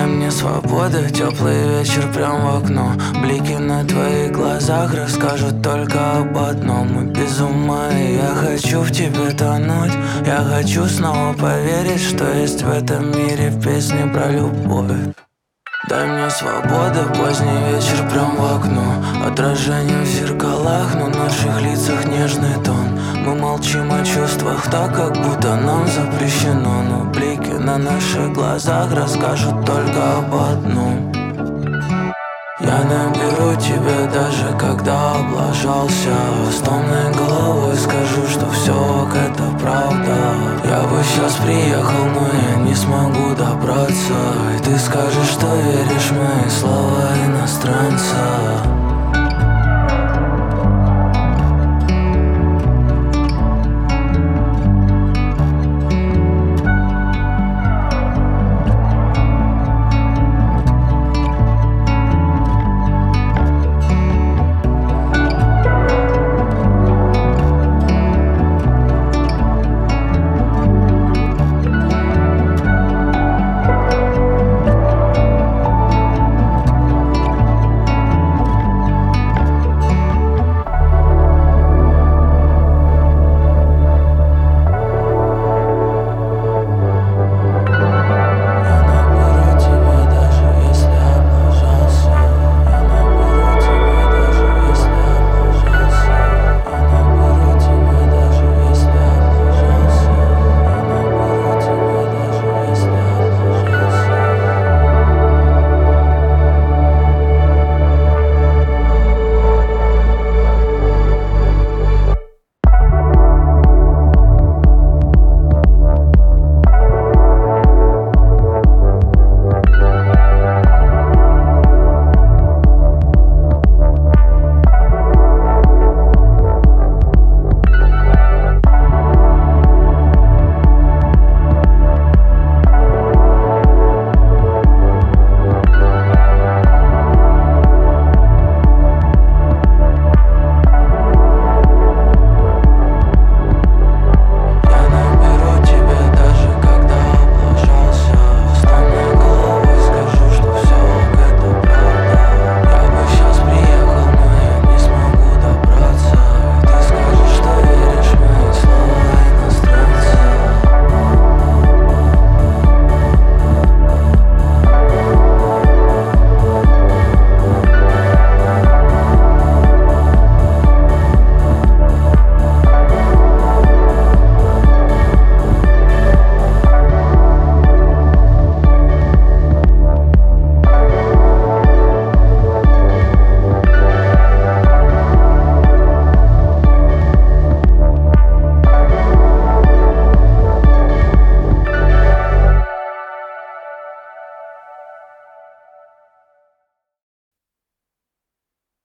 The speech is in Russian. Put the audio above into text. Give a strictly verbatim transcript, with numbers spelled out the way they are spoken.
Дай мне свободы, теплый вечер прям в окно. Блики на твоих глазах расскажут только об одном. Мы без ума, и я хочу в тебе тонуть. Я хочу снова поверить, что есть в этом мире песни про любовь. Дай мне свободы, поздний вечер прям в окно. Отражение в зеркалах, на наших лицах нежный тон. Мы молчим о чувствах так, как будто нам запрещено. Но блики на наших глазах расскажут только об одном. Я наберу тебя даже когда облажался. С томной головой скажу, что все это правда. Я бы сейчас приехал, но я не смогу добраться. И ты скажешь, что веришь в мои слова иностранца.